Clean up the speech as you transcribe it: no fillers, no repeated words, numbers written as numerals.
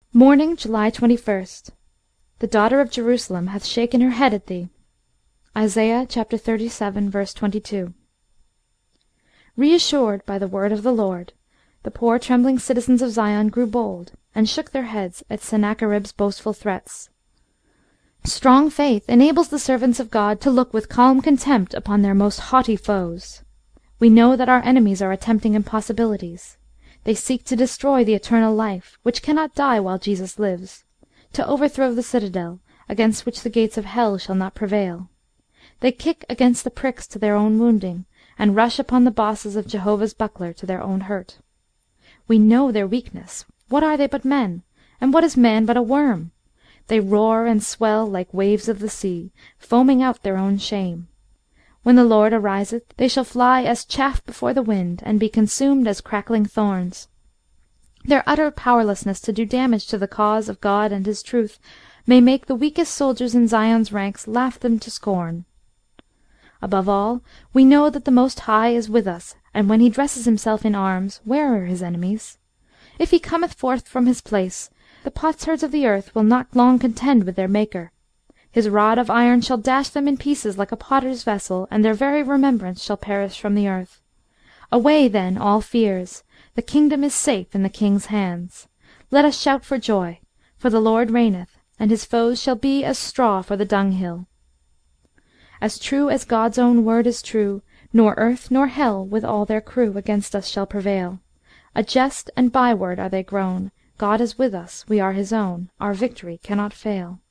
Morning, July 21st. The daughter of Jerusalem hath shaken her head at thee. Isaiah chapter 37, verse 22. Reassured by the word of the Lord, the poor trembling citizens of Zion grew bold, and shook their heads at Sennacherib's boastful threats. Strong faith enables the servants of God to look with calm contempt upon their most haughty foes. We know that our enemies are attempting impossibilities. They seek to destroy the eternal life, which cannot die while Jesus lives; to overthrow the citadel, against which the gates of hell shall not prevail. They kick against the pricks to their own wounding, and rush upon the bosses of Jehovah's buckler to their own hurt. We know their weakness. What are they but men? And what is man but a worm? They roar and swell like waves of the sea, foaming out their own shame. When the Lord ariseth, they shall fly as chaff before the wind, and be consumed as crackling thorns. Their utter powerlessness to do damage to the cause of God and his truth may make the weakest soldiers in Zion's ranks laugh them to scorn. Above all, we know that the Most High is with us, and when he dresses himself in arms, where are his enemies? If he cometh forth from his place, the potsherds of the earth will not long contend with their Maker. His rod of iron shall dash them in pieces like a potter's vessel, and their very remembrance shall perish from the earth. Away, then, all fears! The kingdom is safe in the King's hands. Let us shout for joy, for the Lord reigneth, and his foes shall be as straw for the dunghill. As true as God's own word is true, nor earth nor hell with all their crew against us shall prevail. A jest and byword are they grown. God is with us, we are his own, our victory cannot fail.